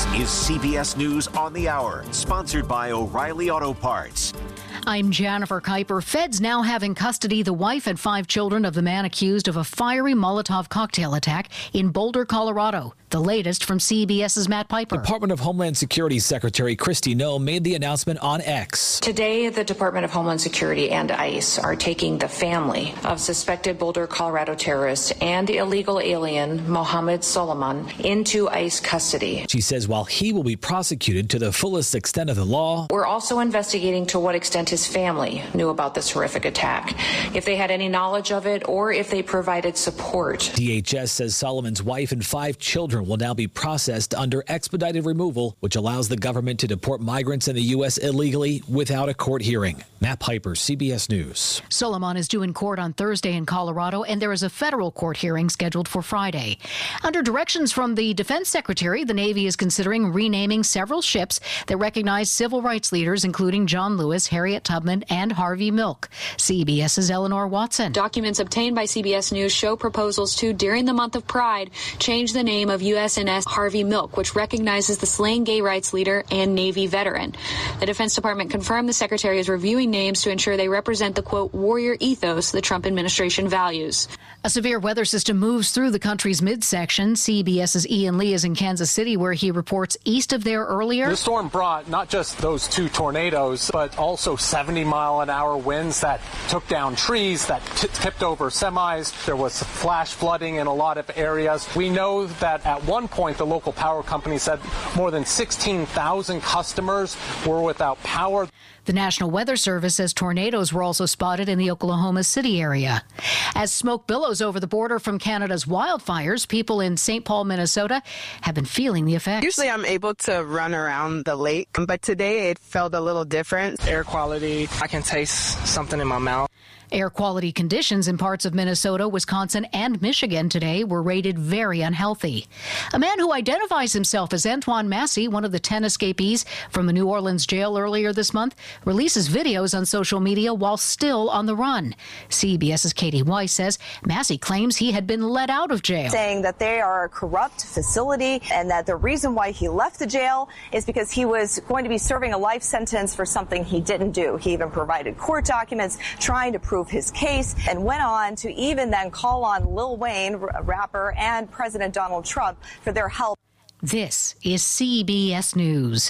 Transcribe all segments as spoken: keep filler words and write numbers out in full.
This is C B S News on the Hour, sponsored by O'Reilly Auto Parts. I'm Jennifer Kuiper. Feds now have in custody the wife and five children of the man accused of a fiery Molotov cocktail attack in Boulder, Colorado. The latest from CBS's Matt Piper. Department of Homeland Security Secretary Kristi Noem made the announcement on X. Today, the Department of Homeland Security and ICE are taking the family of suspected Boulder, Colorado terrorist and illegal alien Mohammed Solomon into ICE custody. She says while he will be prosecuted to the fullest extent of the law, we're also investigating to what extent his family knew about this horrific attack, if they had any knowledge of it, or if they provided support. D H S says Solomon's wife and five children will now be processed under expedited removal, which allows the government to deport migrants in the U S illegally without a court hearing. Matt Piper, C B S News. Solomon is due in court on Thursday in Colorado, and there is a federal court hearing scheduled for Friday. Under directions from the Defense Secretary, the Navy is considering renaming several ships that recognize civil rights leaders, including John Lewis, Harriet Tubman, and Harvey Milk. CBS's Eleanor Watson. Documents obtained by C B S News show proposals to, during the month of Pride, change the name of U S N S Harvey Milk, which recognizes the slain gay rights leader and Navy veteran. The Defense Department confirmed the Secretary is reviewing names to ensure they represent the, quote, warrior ethos the Trump administration values. A severe weather system moves through the country's midsection. CBS's Ian Lee is in Kansas City, where he reports east of there earlier. The storm brought not just those two tornadoes, but also seventy mile an hour winds that took down trees, that t- tipped over semis. There was flash flooding in a lot of areas. We know that at one point the local power company said more than sixteen thousand customers were without power. The National Weather Service says tornadoes were also spotted in the Oklahoma City area. As smoke billows over the border from Canada's wildfires, people in Saint Paul, Minnesota have been feeling the effects. Usually I'm able to run around the lake, but today it felt a little different. Air quality, I can taste something in my mouth. Air quality conditions in parts of Minnesota, Wisconsin, and Michigan today were rated very unhealthy. A man who identifies himself as Antoine Massey, one of the ten escapees from a New Orleans jail earlier this month, releases videos on social media while still on the run. CBS's Katie Weiss says Massey claims he had been let out of jail, saying that they are a corrupt facility and that the reason why he left the jail is because he was going to be serving a life sentence for something he didn't do. He even provided court documents trying to prove his case, and went on to even then call on Lil Wayne, rapper, and President Donald Trump for their help. This is C B S News.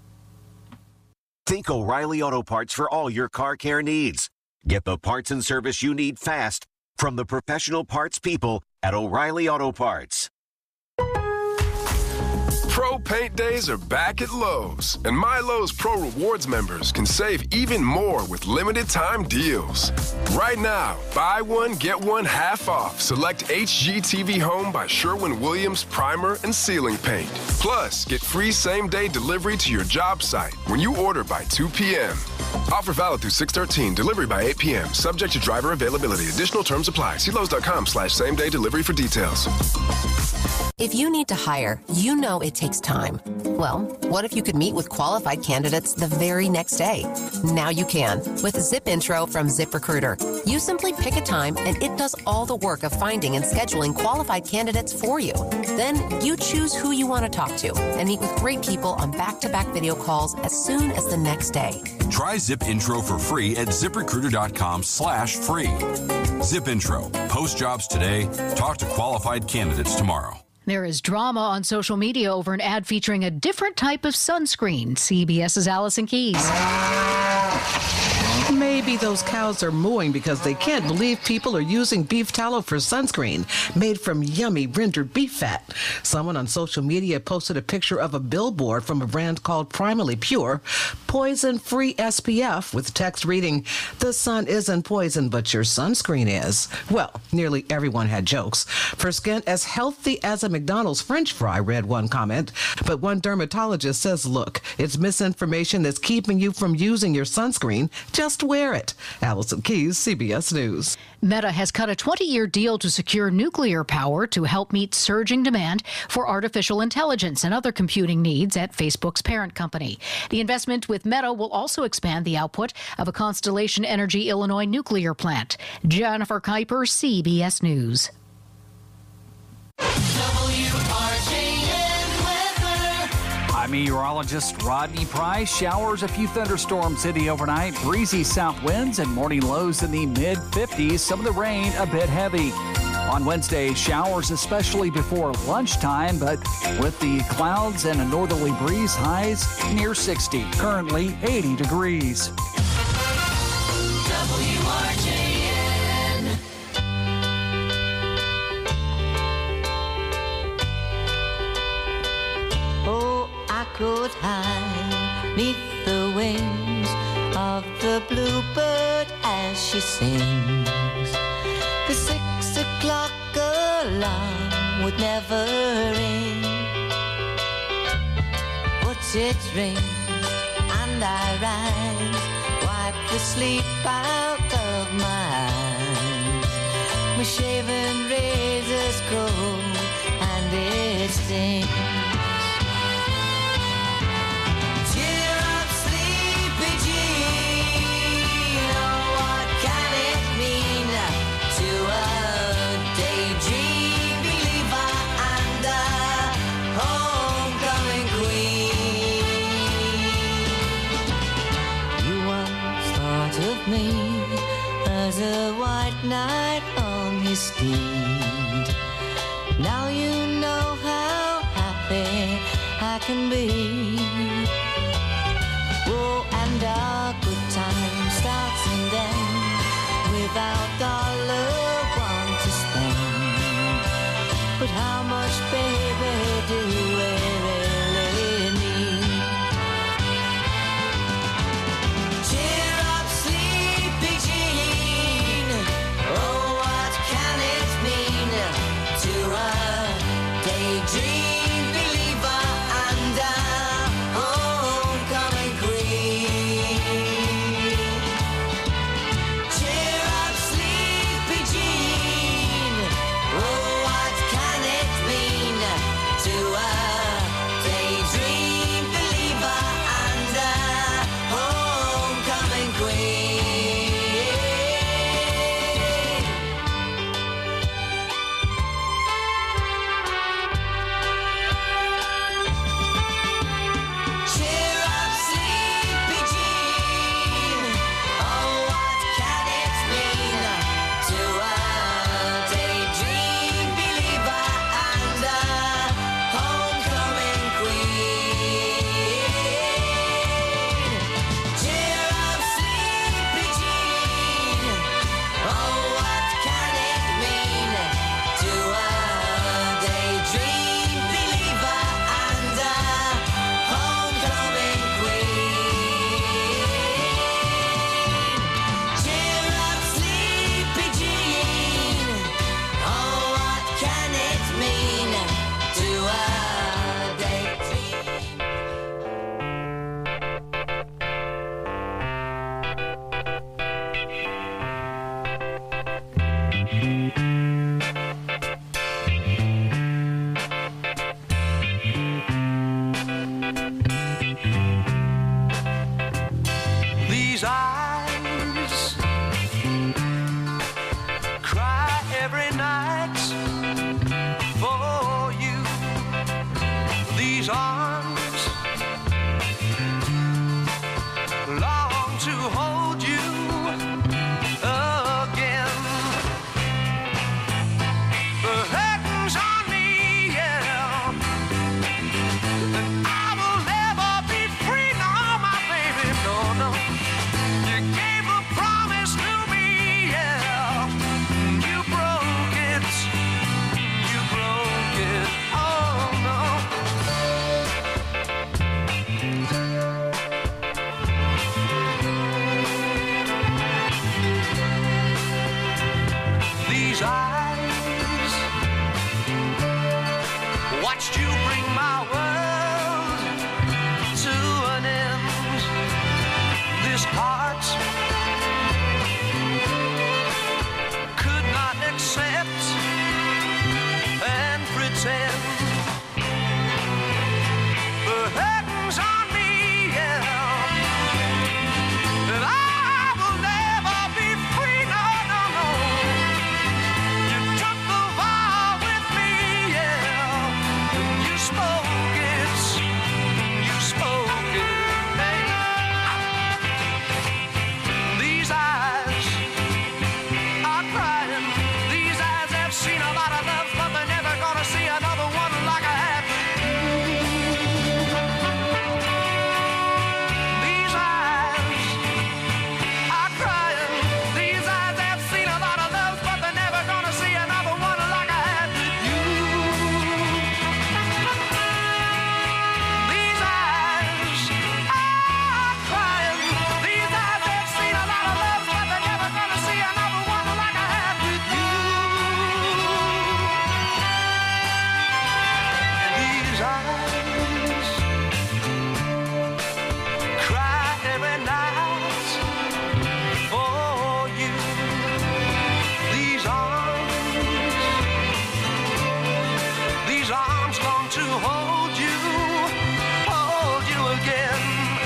Think O'Reilly Auto Parts for all your car care needs. Get the parts and service you need fast from the professional parts people at O'Reilly Auto Parts. Pro Paint Days are back at Lowe's, and My Lowe's Pro Rewards members can save even more with limited time deals. Right now, buy one, get one half off select H G T V Home by Sherwin-Williams primer and ceiling paint. Plus, get free same-day delivery to your job site when you order by two p.m. Offer valid through six thirteen, delivery by eight p.m., subject to driver availability. Additional terms apply. See Lowe's.com slash same-day delivery for details. If you need to hire, you know it takes time. Well, what if you could meet with qualified candidates the very next day? Now you can with Zip Intro from ZipRecruiter. You simply pick a time and it does all the work of finding and scheduling qualified candidates for you. Then you choose who you want to talk to and meet with great people on back-to-back video calls as soon as the next day. Try Zip Intro for free at ZipRecruiter.com slash free. Zip Intro. Post jobs today. Talk to qualified candidates tomorrow. There is drama on social media over an ad featuring a different type of sunscreen. CBS's Allison Keyes. Maybe those cows are mooing because they can't believe people are using beef tallow for sunscreen made from yummy rendered beef fat. Someone on social media posted a picture of a billboard from a brand called Primally Pure, poison-free S P F, with text reading, "The sun isn't poison, but your sunscreen is." Well, nearly everyone had jokes. "For skin as healthy as a McDonald's French fry," read one comment. But one dermatologist says, look, it's misinformation that's keeping you from using your sunscreen. Just wear it. Allison Keyes, C B S News. Meta has cut a twenty-year deal to secure nuclear power to help meet surging demand for artificial intelligence and other computing needs at Facebook's parent company. The investment with Meta will also expand the output of a Constellation Energy Illinois nuclear plant. Jennifer Kuiper, C B S News. W R J N weather. I'm meteorologist Rodney Price. Showers, a few thunderstorms in the overnight, breezy south winds, and morning lows in the mid fifties. Some of the rain a bit heavy. On Wednesday, showers, especially before lunchtime, but with the clouds and a northerly breeze, highs near sixty. Currently eighty degrees. W R J N. Oh, I could hide neath the wings of the bluebird as she sings. The six o'clock alarm would never ring, but it rings and I rise, wipe the sleep out of my eyes. My shaven razor's cold and it stings. Me as a white knight on his steed. Now you know how happy I can be. Oh, and our good time starts and ends without dollar one to spend. But how much, baby, do we really need? Dream believer and a homecoming queen. Cheer up, sleepy Jean. Oh, what can it mean to a daydream believer and a homecoming queen? These eyes cry every night for you. These arms long to hold you again. The heaven's on me, yeah, and I will never be free, no, my baby, no, no. You gave a promise to me, yeah, you broke it, you broke it, oh no. hold you, hold you again.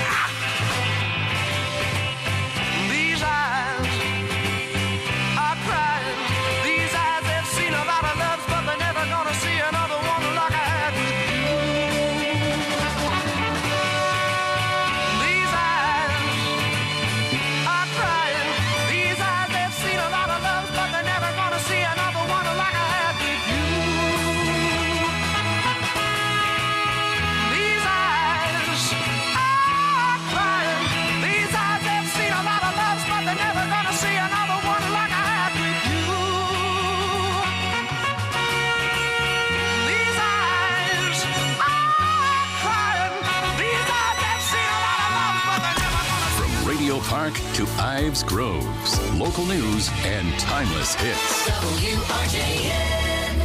These eyes are crying. These eyes have seen a lot of loves, but they're never gonna see another one like I had with you. These eyes are crying. These eyes have seen a lot of loves, but they're never gonna see another one like I had with you. These eyes are crying. These eyes have seen a lot of loves, but they're never gonna see another one like I had with you. These eyes are crying. These eyes have seen a lot of loves, but they're never gonna. From Radio Park to Ives Groves, local news and timeless hits. W R J N.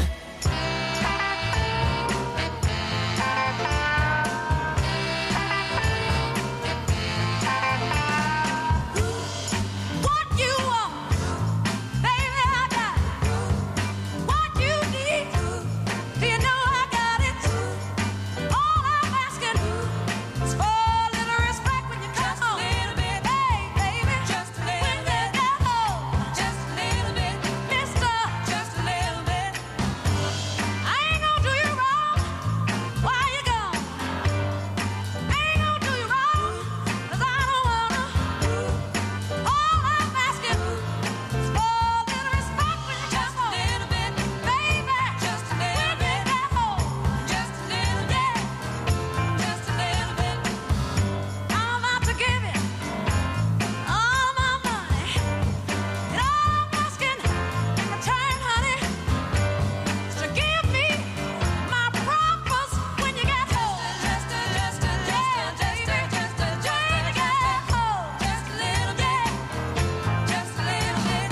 What you want, baby, I got it. What you need, do you know I got it? All I'm asking is for a little respect when you come home. Just a little bit, hey, baby, just a little when bit. You get home, just a little bit, mister, just a little bit. I ain't gonna do you wrong while you're gone. I ain't gonna do you wrong, 'cause I don't wanna. All I'm asking is for a little respect when you just a little bit, baby, just a little bit. Get home, just a little bit, just a little bit. I'm out to give you all my money, and all I'm asking in return, honey, is to give me my promise when you get home. Just a, just a, just a, just a, just a, just when you get home, just a little bit, just a little bit.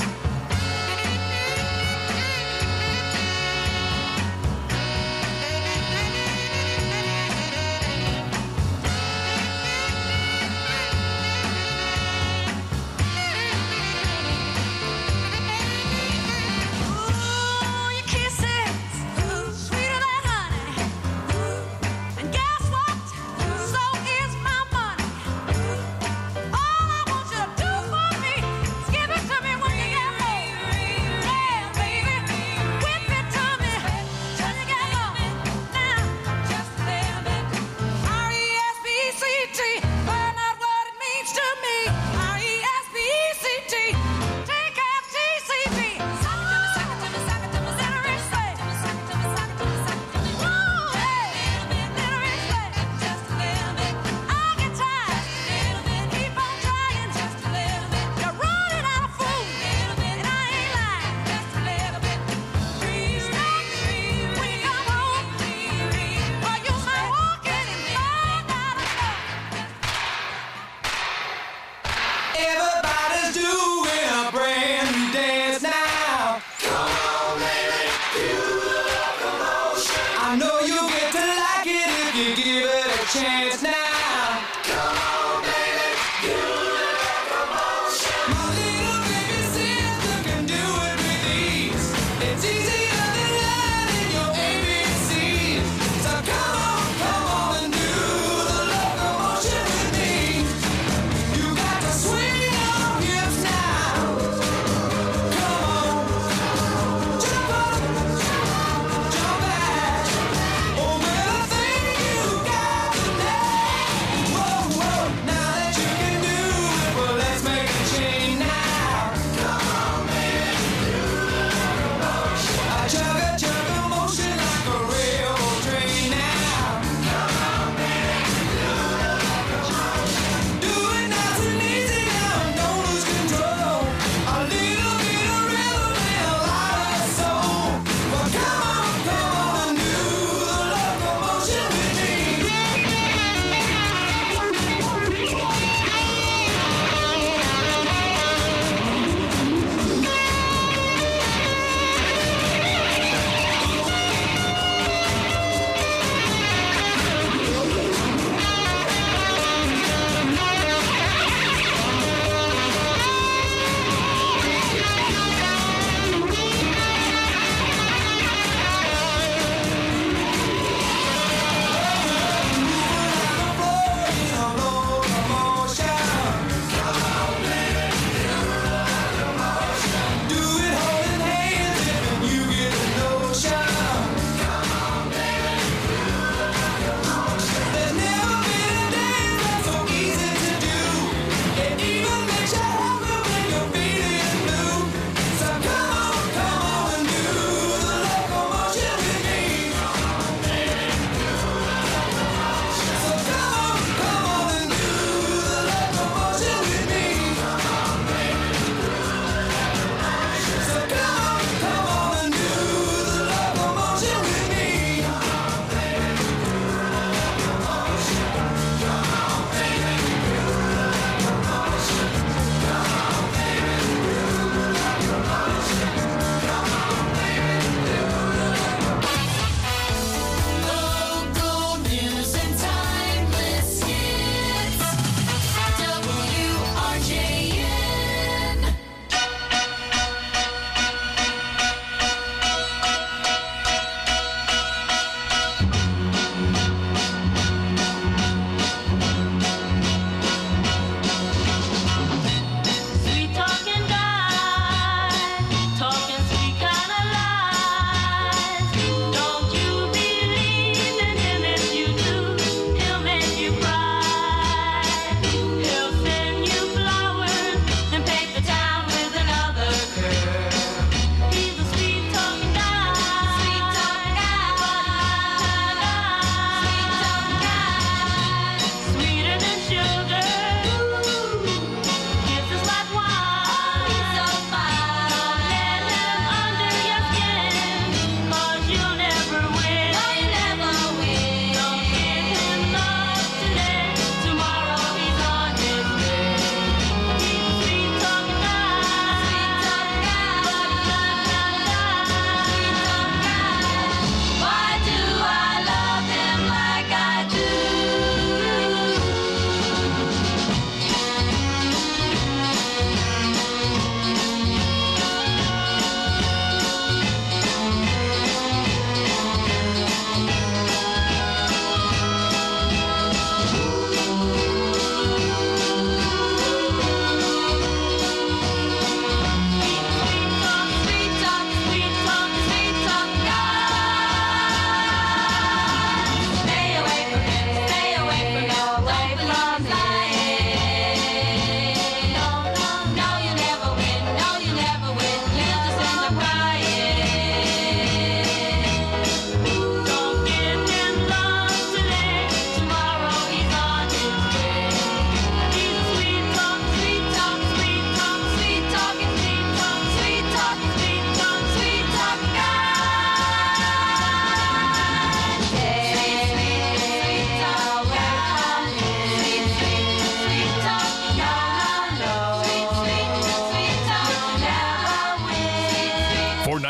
Ooh, your kisses, sweeter than honey. And guess what? So is my money. All I want you to do for me is give it to me when you get home. Yeah, baby, whip it to me till you get home. Now, just a little bit. R E S P E C T, find out what it means to me. R E S P E C T, take F T C B. Sock it to me, sock it to me, sock it to me, little respect. Sock it to me, sock it to me, sock it to me. Woo, hey, little respect, just a little bit. I get tired, little bit. Keep on trying, just a little bit. You're running out of food, little bit, and I ain't lying, just a little bit. Stop when you come home, or you might walk in and find out a Everybody's doing a brand new dance now. Come on, baby, do the locomotion. I know you'll get to like it if you give it a chance now. Come on, baby, do the locomotion. My little baby sister can do it with ease. It's easier than learning your A B Cs. So come on, come on and do the locomotion with me. You got to swing your hips now. Come on, jump up, jump back. Oh, well, I think you got today. Whoa, whoa, now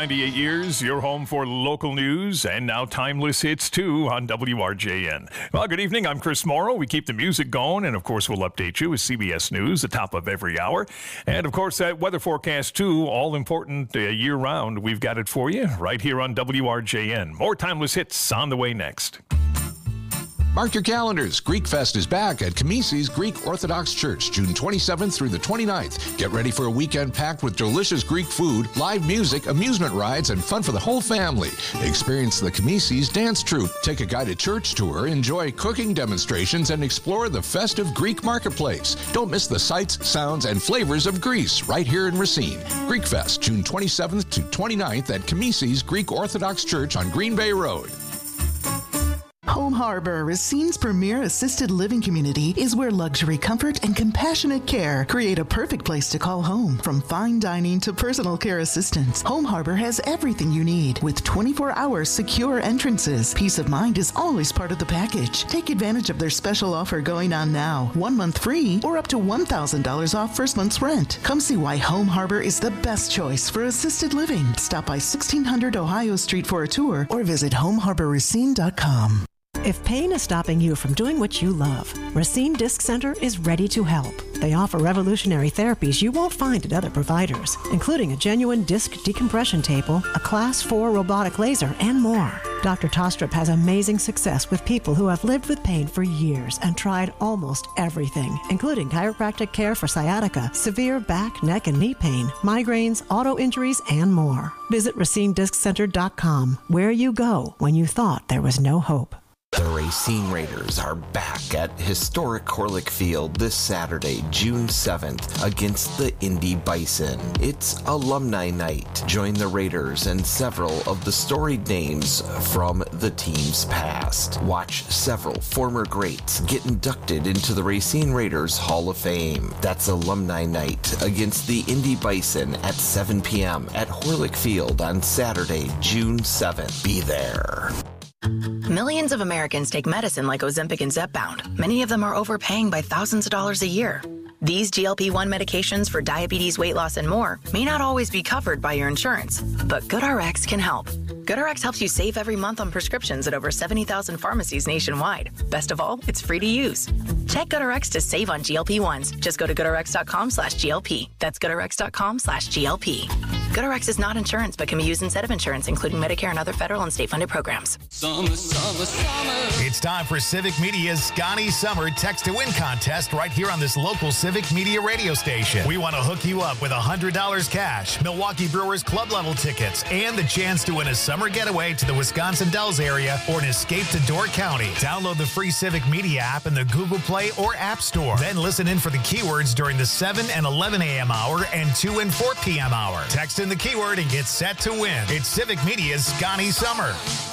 ninety-eight years, your home for local news and now timeless hits too on W R J N. Well, good evening. I'm Chris Morrow. We keep the music going, and of course, we'll update you with C B S News at the top of every hour. And of course, that weather forecast too, all important uh, year round. We've got it for you right here on W R J N. More timeless hits on the way next. Mark your calendars. Greek Fest is back at Kamisi's Greek Orthodox Church, June twenty-seventh through the twenty-ninth. Get ready for a weekend packed with delicious Greek food, live music, amusement rides, and fun for the whole family. Experience the Kamisi's dance troupe, take a guided church tour, enjoy cooking demonstrations, and explore the festive Greek marketplace. Don't miss the sights, sounds, and flavors of Greece right here in Racine. Greek Fest, June twenty-seventh to twenty-ninth at Kamisi's Greek Orthodox Church on Green Bay Road. Home Harbor, Racine's premier assisted living community, is where luxury, comfort, and compassionate care create a perfect place to call home. From fine dining to personal care assistance, Home Harbor has everything you need with twenty-four hour secure entrances. Peace of mind is always part of the package. Take advantage of their special offer going on now. One month free or up to one thousand dollars off first month's rent. Come see why Home Harbor is the best choice for assisted living. Stop by sixteen hundred Ohio Street for a tour or visit home harbor racine dot com. If pain is stopping you from doing what you love, Racine Disc Center is ready to help. They offer revolutionary therapies you won't find at other providers, including a genuine disc decompression table, a class four robotic laser, and more. Doctor Tostrup has amazing success with people who have lived with pain for years and tried almost everything, including chiropractic care for sciatica, severe back, neck, and knee pain, migraines, auto injuries, and more. Visit racine disc center dot com, where you go when you thought there was no hope. The Racine Raiders are back at historic Horlick Field this Saturday, June seventh, against the Indy Bison. It's Alumni Night. Join the Raiders and several of the storied names from the team's past. Watch several former greats get inducted into the Racine Raiders Hall of Fame. That's Alumni Night against the Indy Bison at seven p.m. at Horlick Field on Saturday, June seventh. Be there. Millions of Americans take medicine like Ozempic and Zepbound. Many of them are overpaying by thousands of dollars a year. These G L P one medications for diabetes, weight loss, and more may not always be covered by your insurance, but GoodRx can help. GoodRx helps you save every month on prescriptions at over seventy thousand pharmacies nationwide. Best of all, it's free to use. Check GoodRx to save on G L P ones. Just go to GoodRx.com slash GLP. That's GoodRx.com slash GLP. GoodRx is not insurance, but can be used instead of insurance, including Medicare and other federal and state-funded programs. Summer, summer, summer. It's time for Civic Media's Scotty Summer Text to Win contest right here on this local Civic Media radio station. We want to hook you up with one hundred dollars cash, Milwaukee Brewers club level tickets, and the chance to win a summer getaway to the Wisconsin Dells area or an escape to Door County. Download the free Civic Media app in the Google Play or App Store. Then listen in for the keywords during the seven and eleven a.m. hour and two and four p.m. hour. Text in the keyword and get set to win. It's Civic Media's Scotty Summer.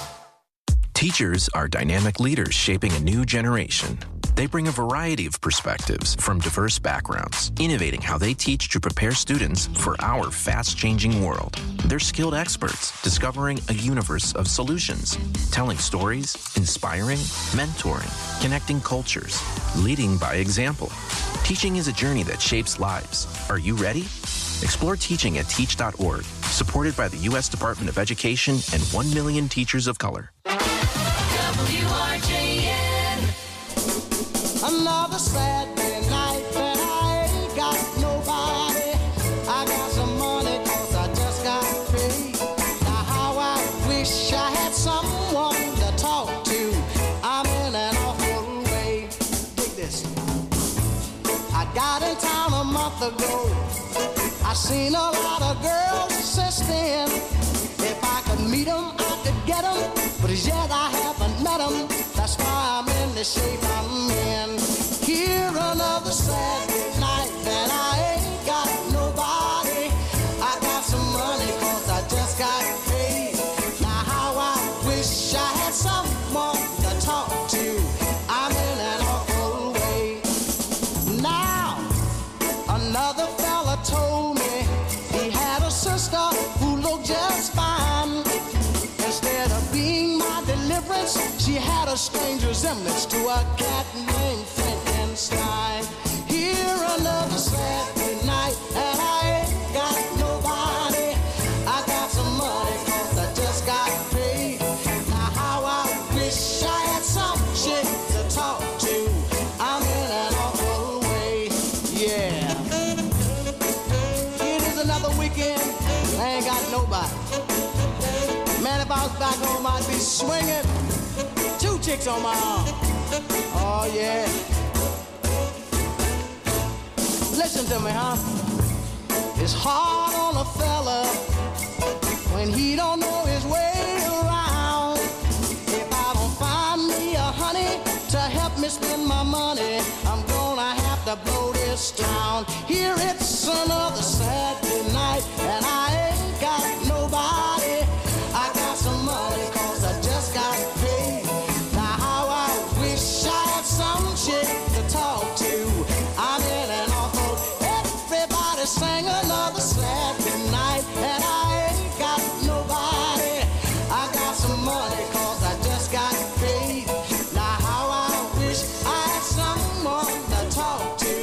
Teachers are dynamic leaders shaping a new generation. They bring a variety of perspectives from diverse backgrounds, innovating how they teach to prepare students for our fast-changing world. They're skilled experts discovering a universe of solutions, telling stories, inspiring, mentoring, connecting cultures, leading by example. Teaching is a journey that shapes lives. Are you ready? Explore teaching at teach dot org, supported by the U S Department of Education and one million teachers of color. W R J N. Another Saturday night that I ain't got nobody. I got some money cause I just got paid. Now how I wish I had someone to talk to. I'm in an awful way. Take this. I got in town a month ago. I seen a lot of girls since then. If I could meet them, I could get them. But as yet I haven't met them. That's why I'm in the shape I'm in. Here another Saturday night that I ain't got nobody. I got some money cause I just got paid. Now how I wish I had someone to talk to. I'm in an awful way. Now another fella told me he had a sister who looked just fine. Instead of being my deliverance, she had a strange resemblance to a cat named Frankenstein. Here another Saturday night, and I ain't got nobody. I got some money house back home, I'd be swinging. Two chicks on my arm. Oh, yeah. Listen to me, huh? It's hard on a fella when he don't know his way around. If I don't find me a honey to help me spend my money, I'm gonna have to blow this town. Here it's another Saturday night, and I ain't got nobody. I got some money, cause I just got paid. Now how I wish I had some chick to talk to. I'm in an awful, everybody sing another Saturday night, and I ain't got nobody. I got some money, cause I just got paid. Now how I wish I had someone to talk to.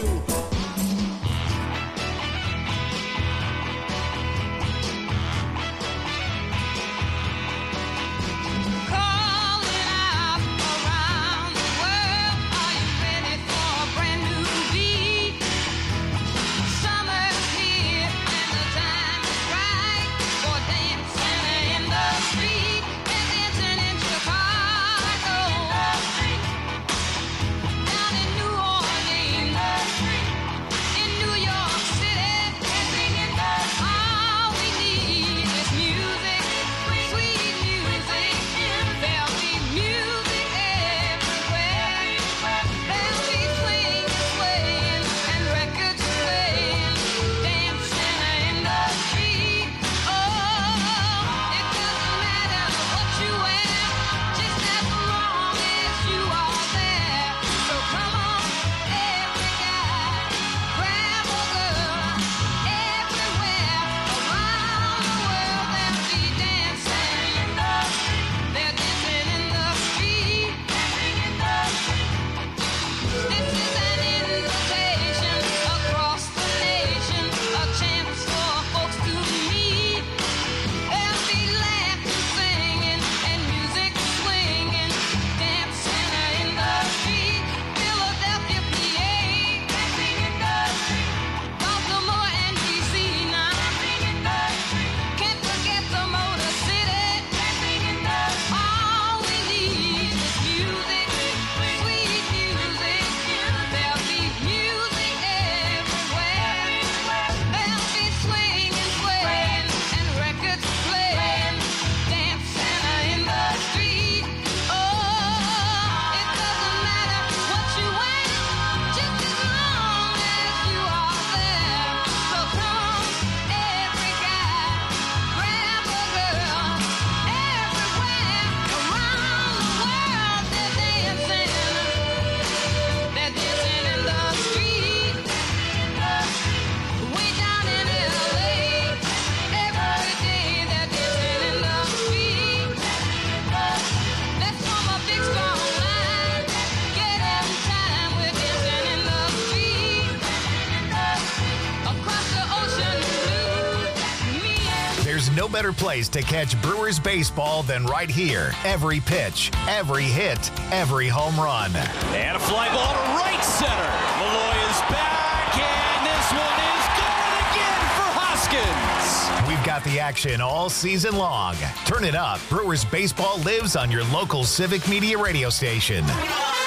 No better place to catch Brewers baseball than right here. Every pitch, every hit, every home run. And a fly ball to right center. Malloy is back, and this one is gone again for Hoskins. We've got the action all season long. Turn it up. Brewers baseball lives on your local Civic Media radio station. W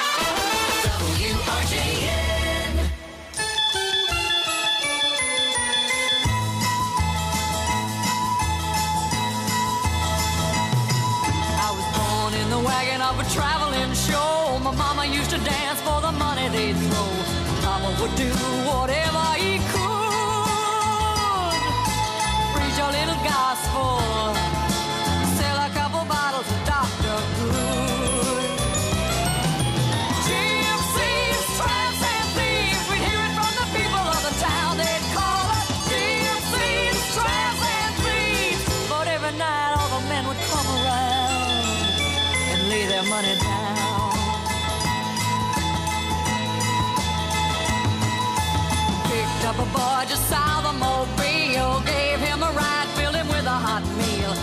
R J N. Wagon of a traveling show. My mama used to dance for the money they'd throw. Mama would do whatever he could. Preach a little gospel, sell a couple bottles of Doctor Good. Gypsies, tramps, and thieves, we'd hear it from the people of the town. They'd call us gypsies, tramps, and thieves. But every night all the men would come around, lay their money down. Picked up a boy just south of Mobile, gave him a ride, filled him with a hot meal.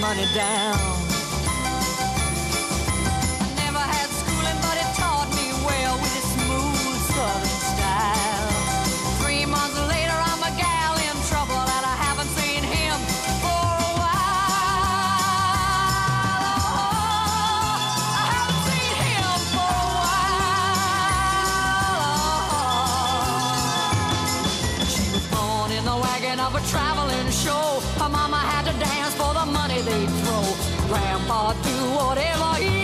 money down. I never had schooling, but it taught me well with its smooth southern style. Three months later, I'm a gal in trouble, and I haven't seen him for a while. Oh, I haven't seen him for a while. She was born in the wagon of a traveling show. Her mama had to dance for the money they'd throw. Grandpa do whatever he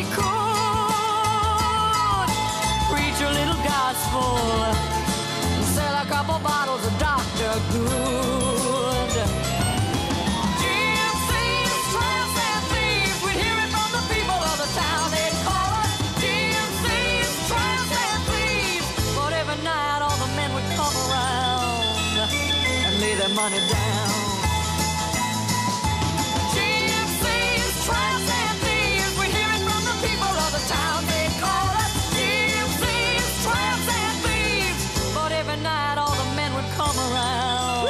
could. Preach a little gospel. Sell a couple bottles of Doctor Good. Gypsies, tramps, and thieves. We'd hear it from the people of the town. They'd call us gypsies, tramps, and thieves. But every night all the men would come around and lay their money down. Gypsies, tramps, and thieves. We hear it from the people of the town. They call us gypsies, tramps, and thieves. But every night all the men would come around.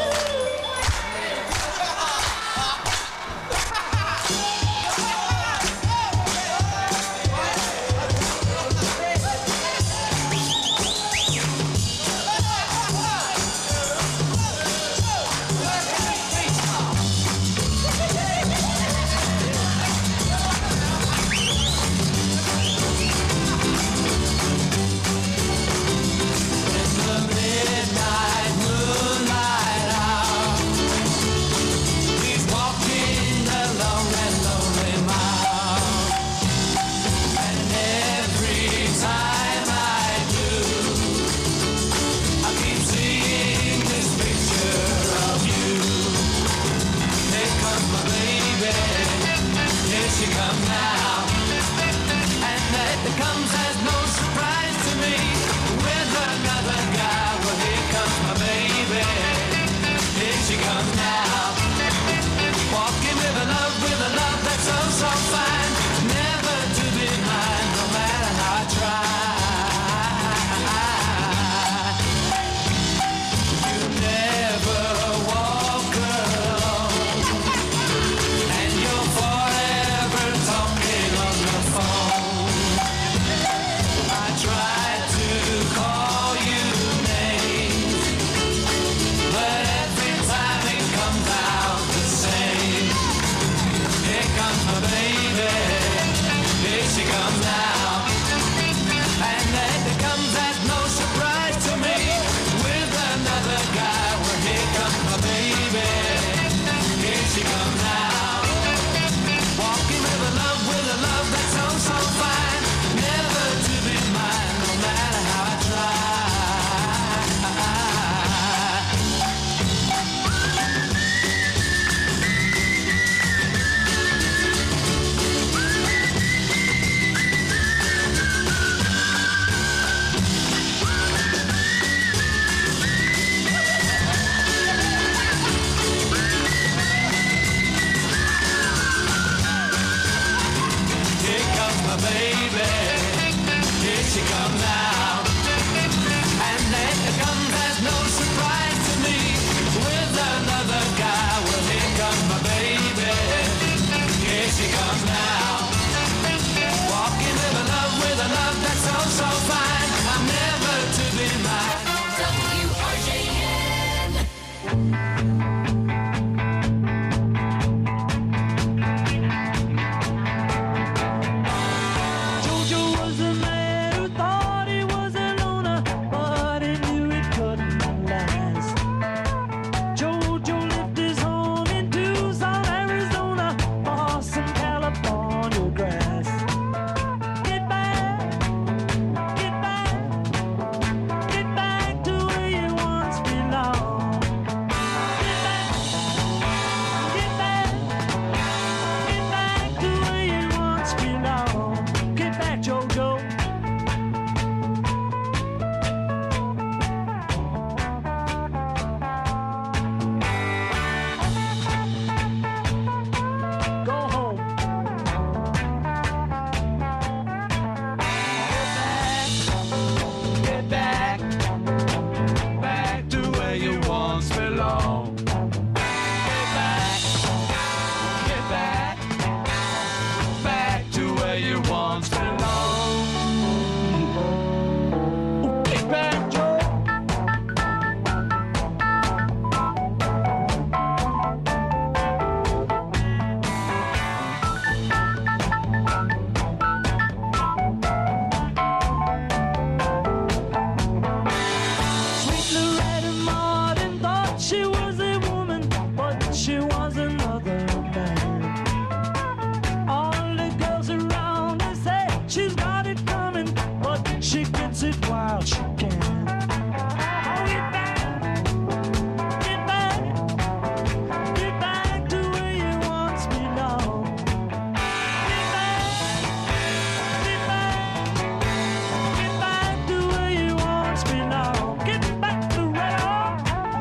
it while she can. Oh, get back, get back, get back to where you once belonged. Get back, get back, get back to where you once belonged. Get back to right on.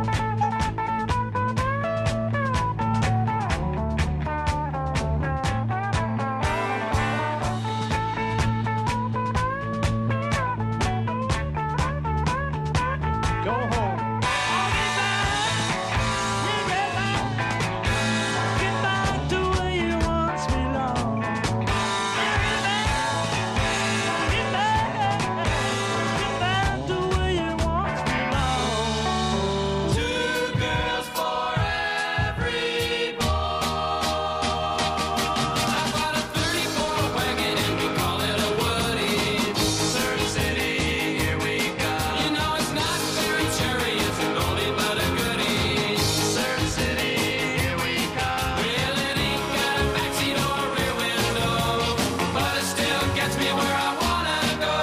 Go home. Get back to where you once belonged. Get back, get back, get back to where you once belonged. Two girls for every boy. I've got a thirty-four wagon and we call it a Woody. Surf City, here we go. You know it's not very cherry, it's an oldie but a goodie. Surf City, here we go. Well, it ain't got a backseat or a rear window, but it still gets me where I wanna go.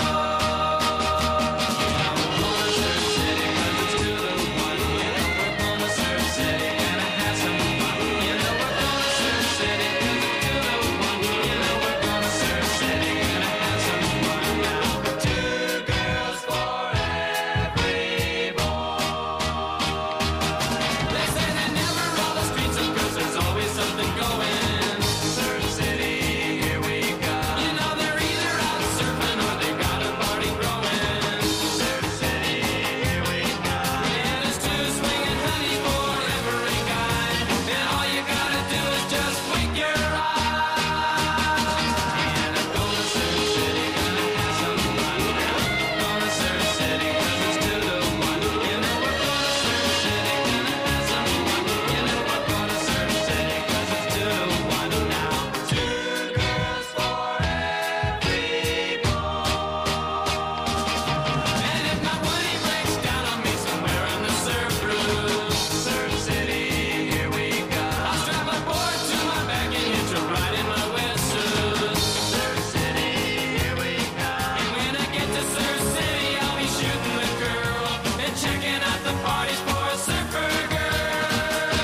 Yeah, we're going to Surf City 'cause it's two to one. You know we're going to Surf City, gonna have some fun. You know we're going to Surf City 'cause it's two to one. You know we're going to Surf City, gonna have some fun now. Two girls for every boy. They say they never roll the streets of 'cause there's always something going. Surf City, here we go. You know they're either out surfing or they got a party growing. Surf City, here we go. Yeah, there's two swinging honey for every guy, and all you gotta do is just wink your eye. And I'm going to Surf City, gonna have some fun. Going to Surf City 'cause it's two to one. You know we're going to Surf City, gonna have some fun. You know we're going to Surf City 'cause it's two to one now. Two girls for every boy. And if my money breaks down on me somewhere in the surf room, Surf City, here we go. I'll strap a board to my back and hitch a ride in my wetsuit. Surf City, here we go. And when I get to Surf City, I'll be shooting the girl and checking out the parties for a surfer girl.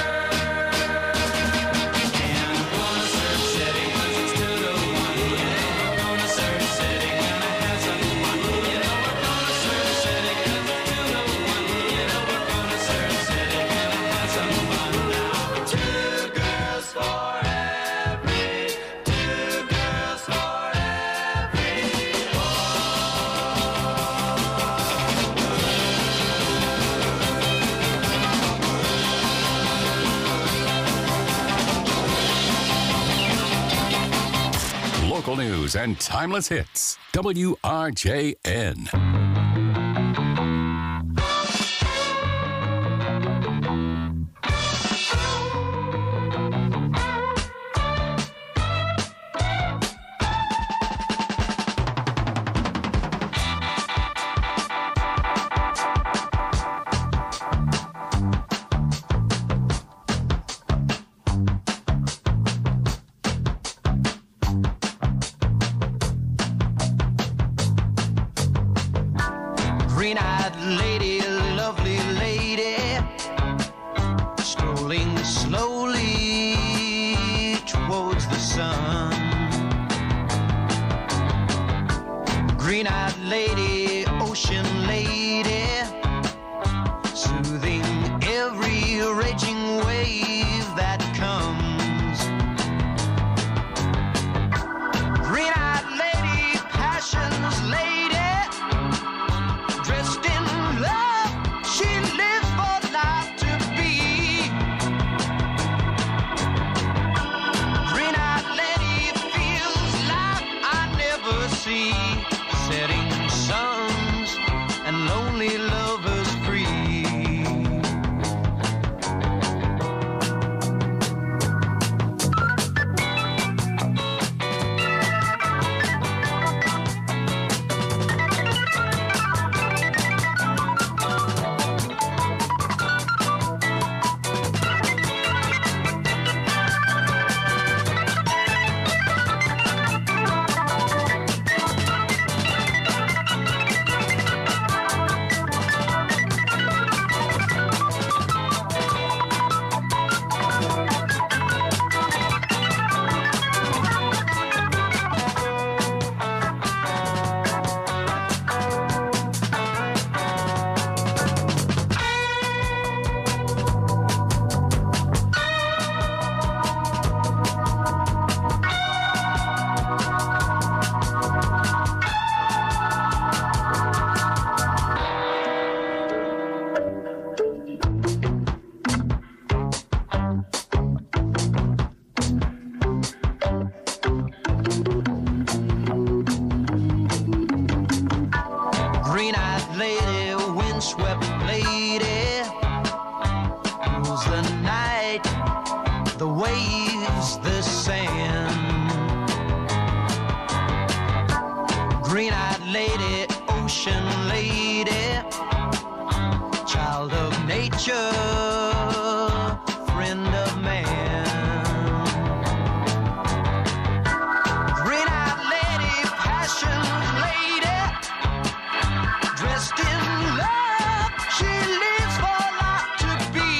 And I'm going to Surf City 'cause it's two to one. You know we're going to Surf City, gonna have some fun. You know we're going to Surf City 'cause it's two to one. You know we're going to Surf City, gonna have some fun now. Two girls for every, two girls for every Local news and timeless hits. W R J N. the night, the waves, the sand. Green-eyed lady, ocean lady, child of nature, friend of man. Green-eyed lady, passion lady, dressed in love, she lives for life to be.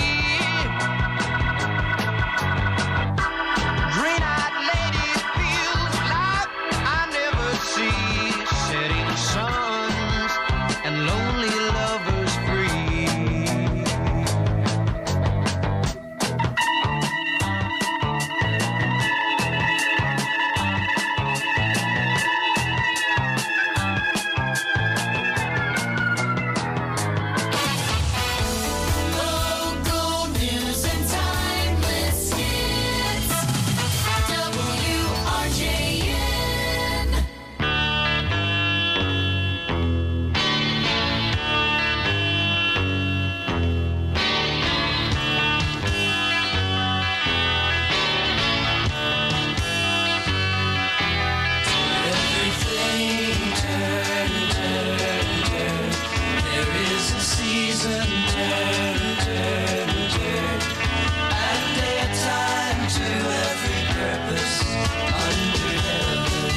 Green-eyed lady feels like I never see. Setting suns and lonely lovers free. Local news and timeless hits. W R J N. Everything turn, turn, turn. There is a season, turn, turn, turn. And daytime to every purpose under heaven.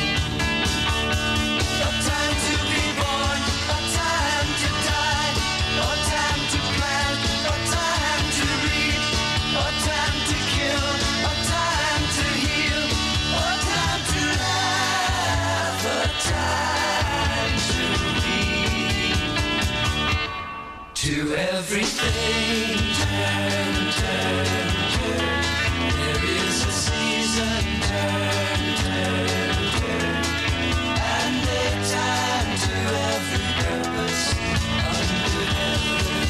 A time to be born, a time to die, a time to plant, a time to reap, a time to kill, a time to heal, a time to laugh, a time to weep. To everything turn, turn, turn. There is a season, turn, turn, turn. And a time to every purpose under heaven.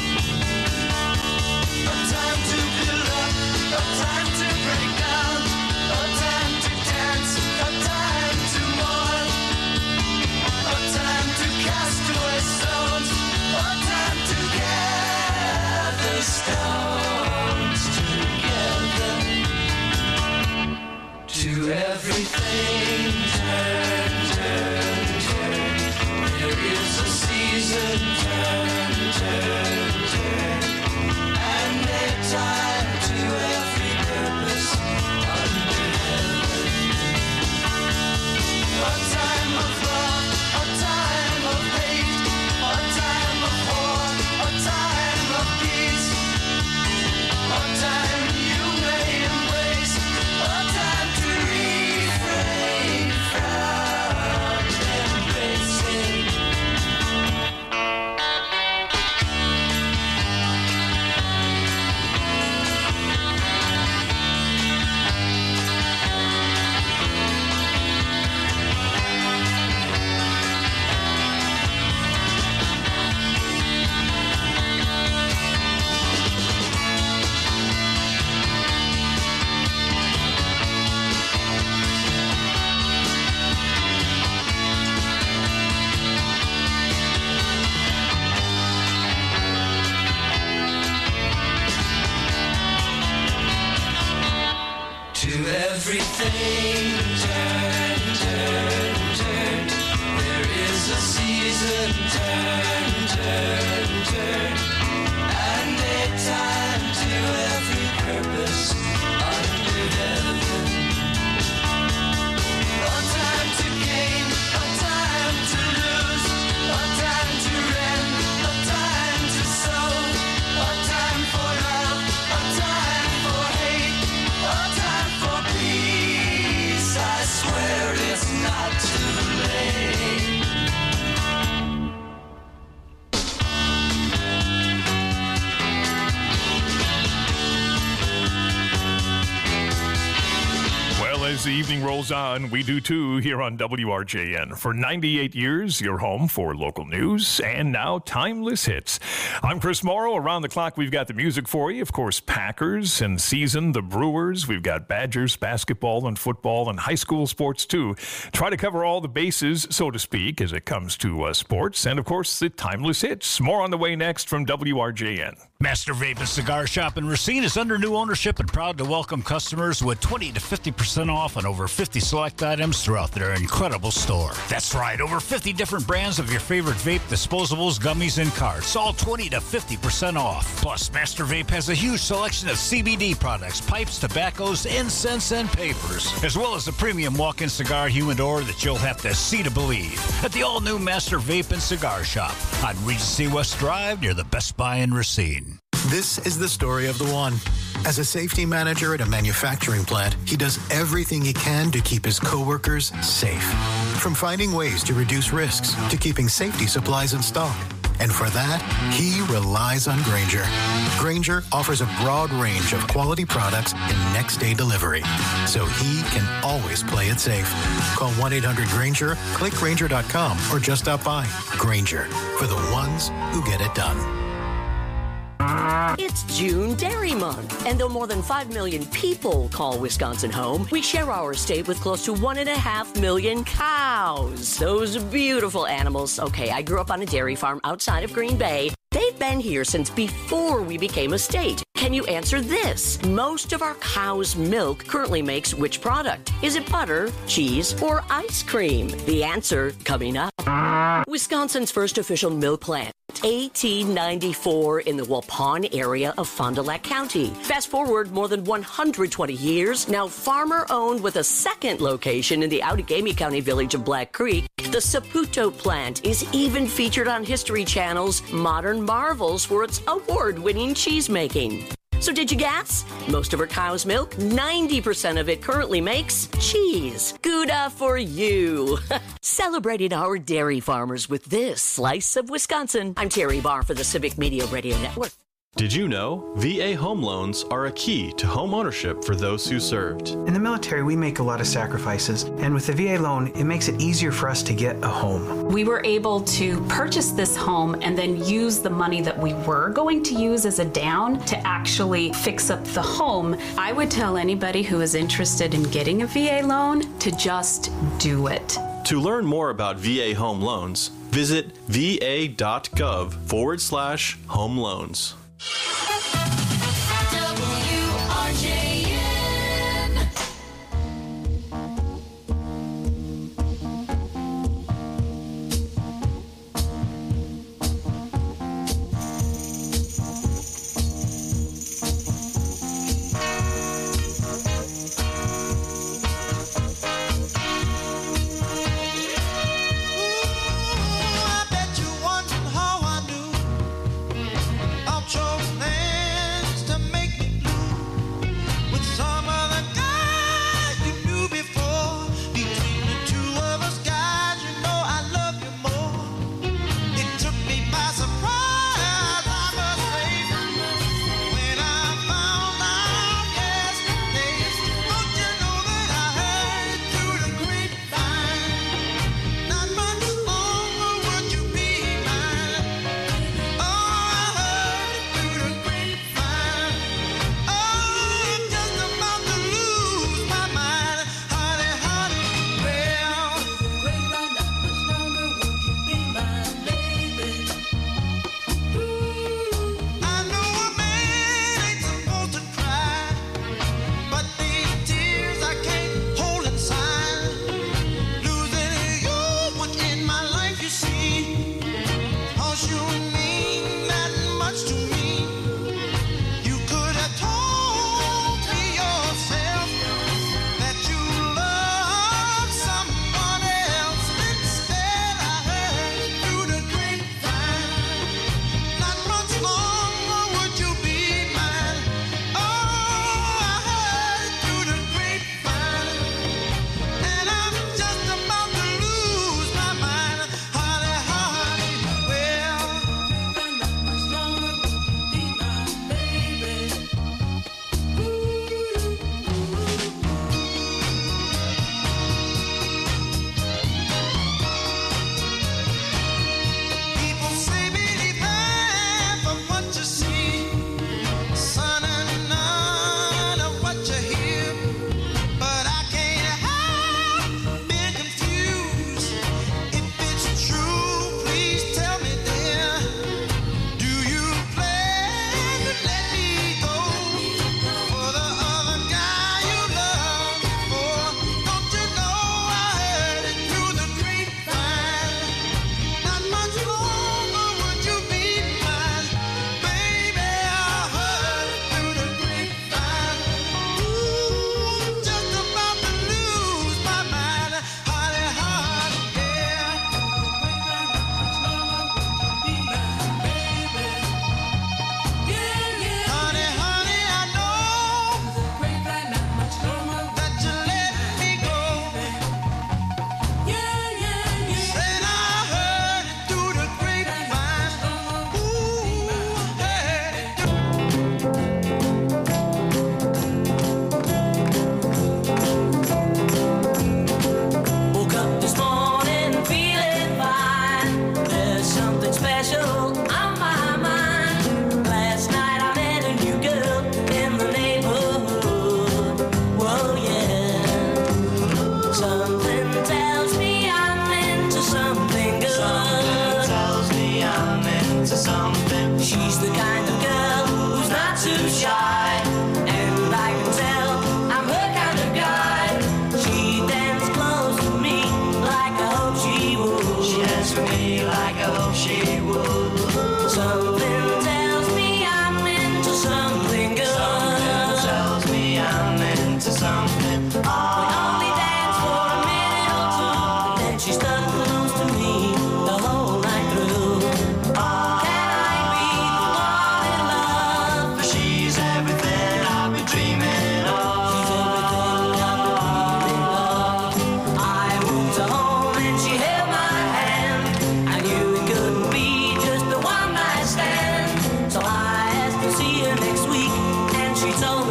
A time to build up, a time to break down, a time to dance, a time to mourn, a time to cast away stones, a time to gather stones together. To everything turn, turn, turn. There is a season, turn, turn, turn. And a time to every purpose under heaven. A time of love, a time of hate, a time of war, a time of peace, a time you may embrace, a time to refrain from embracing. To everything turn, turn, turn. There is a season, turn, turn, turn. And a time to every purpose under heaven. A time to gain, a time to lose, a time to rend, a time to sow, a time for love, a time for hate, a time for peace. I swear it's not too late. Well, as the evening rolls on, we do too here on W R J N. For ninety-eight years, your home for local news and now timeless hits. I'm Chris Morrow. Around the clock, we've got the music for you. Of course, Packers and season, the Brewers. We've got Badgers, basketball and football and high school sports too. Try to cover all the bases, so to speak, as it comes to uh, sports. And of course, the timeless hits. More on the way next from W R J N. Master Vape and Cigar Shop in Racine is under new ownership and proud to welcome customers with twenty to fifty percent off on over fifty select items throughout their incredible store. That's right, over fifty different brands of your favorite vape, disposables, gummies, and carts, all twenty to fifty percent off. Plus, Master Vape has a huge selection of C B D products, pipes, tobaccos, incense, and papers, as well as a premium walk-in cigar humidor that you'll have to see to believe at the all-new Master Vape and Cigar Shop on Regency West Drive near the Best Buy in Racine. This is the story of the one. As a safety manager at a manufacturing plant, he does everything he can to keep his coworkers safe. From finding ways to reduce risks to keeping safety supplies in stock. And for that, he relies on Grainger. Grainger offers a broad range of quality products and next-day delivery, so he can always play it safe. Call one eight hundred Grainger, click Grainger dot com, or just stop by. Grainger, for the ones who get it done. It's June Dairy Month, and though more than five million people call Wisconsin home, we share our state with close to one and a half million cows. Those beautiful animals. Okay, I grew up on a dairy farm outside of Green Bay. They've been here since before we became a state. Can you answer this? Most of our cow's milk currently makes which product? Is it butter, cheese, or ice cream? The answer coming up. Wisconsin's first official milk plant. eighteen ninety-four in the Waupun area of Fond du Lac County. Fast forward more than one hundred twenty years, now farmer-owned with a second location in the Outagamie County village of Black Creek. The Saputo plant is even featured on History Channel's Modern Marvels for its award-winning cheese making. So did you guess? Most of our cow's milk, ninety percent of it currently makes cheese. Gouda for you. Celebrating our dairy farmers with this slice of Wisconsin. I'm Terry Barr for the Civic Media Radio Network. Did you know V A home loans are a key to home ownership for those who served? In the military, we make a lot of sacrifices, and with the V A loan, it makes it easier for us to get a home. We were able to purchase this home and then use the money that we were going to use as a down to actually fix up the home. I would tell anybody who is interested in getting a V A loan to just do it. To learn more about V A home loans, visit va.gov forward slash home loans. W R J N. I bet you're wondering how I knew about your name.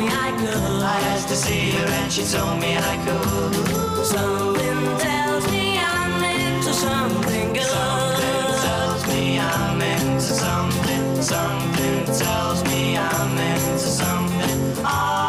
me I could. I asked to see her and she told me I could. Something tells me I'm into something good. Something tells me I'm into something. Something tells me I'm into something. Ah.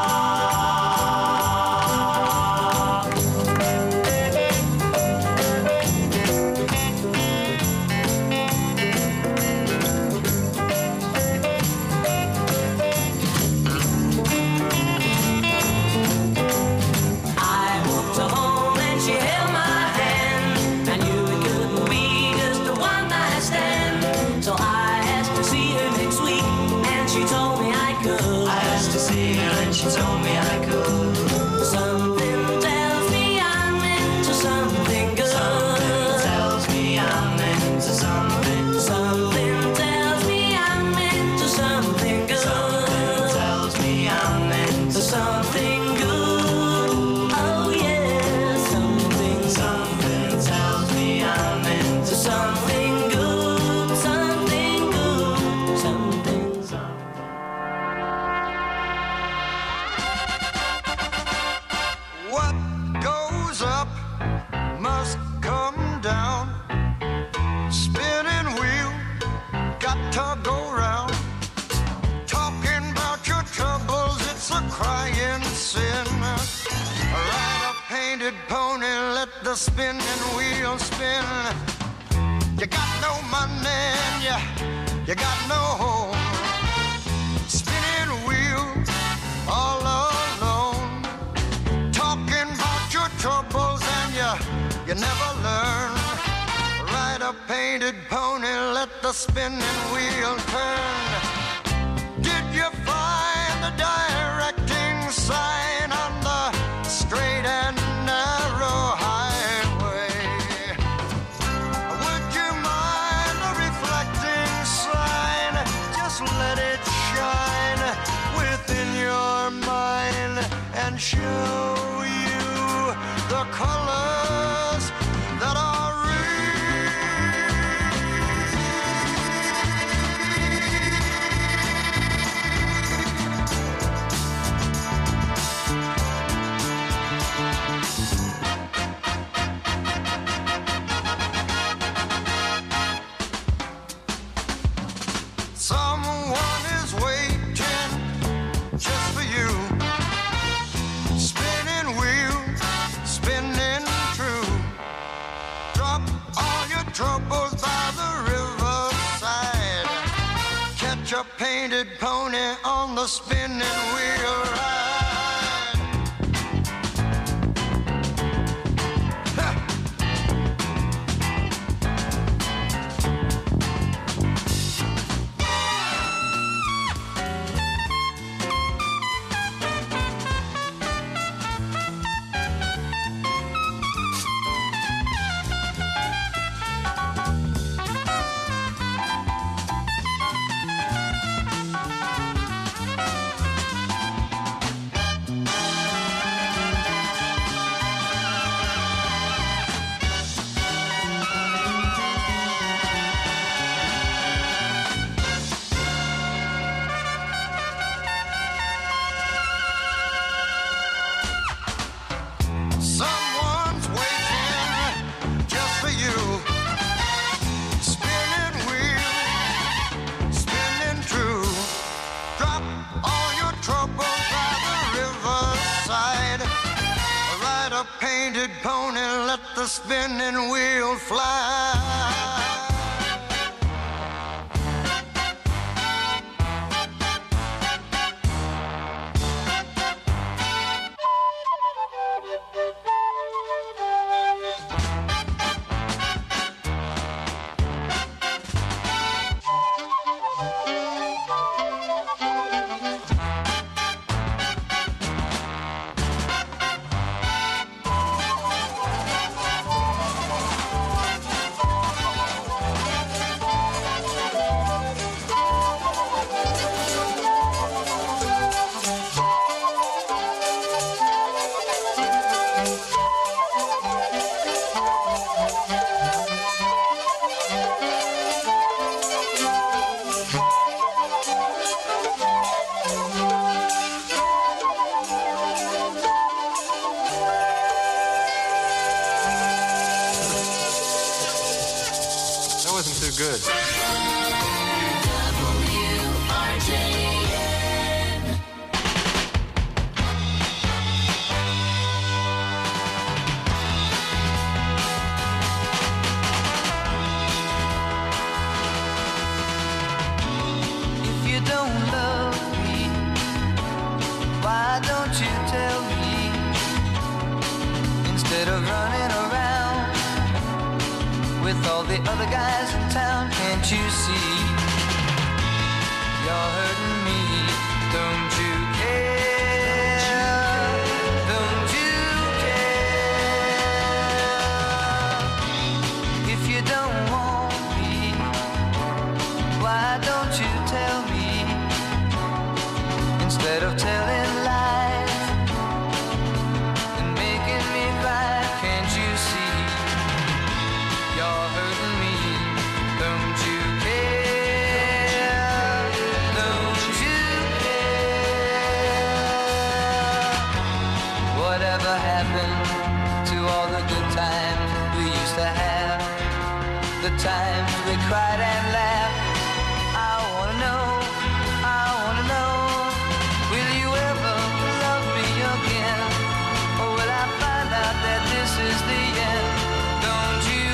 She told me I could. Something tells me I'm into something good. Something tells me I'm into something. Something tells me I'm into something good. Something tells me I'm into something good. Oh yeah, something. Something tells me I'm into something good. Something good. Something. Something. What goes up must come down. Spinning wheel, got to go round. Talking about your troubles, it's a crying sin. Ride a painted pony, let the spinning wheel spin. You got no money and you, you got no home. Spinning wheel, all alone. Talking about your troubles and you, you never learn. Ride a painted pony, let the spinning wheel turn. Did you find the directing sign on the straight and narrow highway? Would you mind the reflecting sign? Just let it shine within your mind and show you the colors that are real. Someone is waiting just for you. Spinning wheel, spinning true. Drop all your troubles by the riverside. Catch a painted pony on the spinning wheel ride. Someone's waiting just for you. Spinning wheel, spinning true. Drop all your troubles by the riverside. Ride a painted pony, let the spinning wheel fly. are good. If you don't love me, why don't you tell me? Instead of running around with all the other guys in town, can't you see? You're hurting me, don't you care? Don't you care? If you don't want me, why don't you tell me? Instead of telling lies and making me cry, can't you see? You're hurting me, don't you care? Don't you care? Whatever happened to all the good times we used to have? The times we cried and laughed. I wanna know, I wanna know, will you ever love me again? Or will I find out that this is the end? Don't you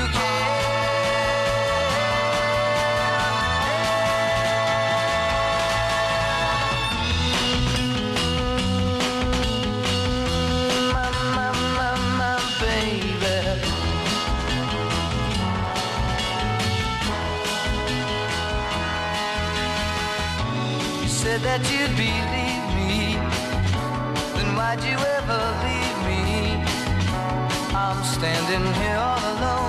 care? My, my, my, my baby. You said that you'd believe me, then why'd you ever leave me? I'm standing here all alone.